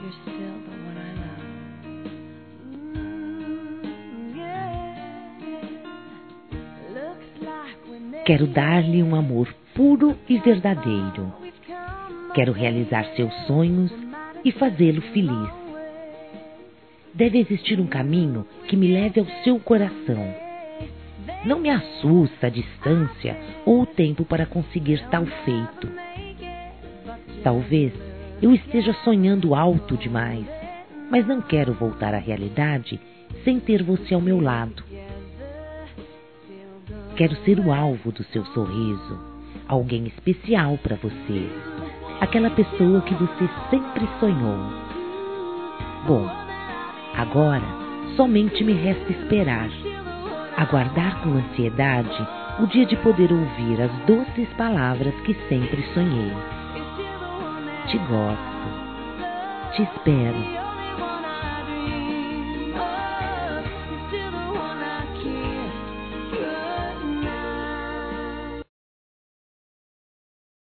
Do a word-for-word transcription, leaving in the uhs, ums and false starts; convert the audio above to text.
Quero dar-lhe um amor puro e verdadeiro. Quero realizar seus sonhos e fazê-lo feliz. Deve existir um caminho que me leve ao seu coração. Não me assusta a distância ou o tempo para conseguir tal feito. Talvez eu esteja sonhando alto demais, mas não quero voltar à realidade sem ter você ao meu lado. Quero ser o alvo do seu sorriso, alguém especial para você, aquela pessoa que você sempre sonhou. Bom, agora somente me resta esperar, aguardar com ansiedade o dia de poder ouvir as doces palavras que sempre sonhei. Te gosto, te espero.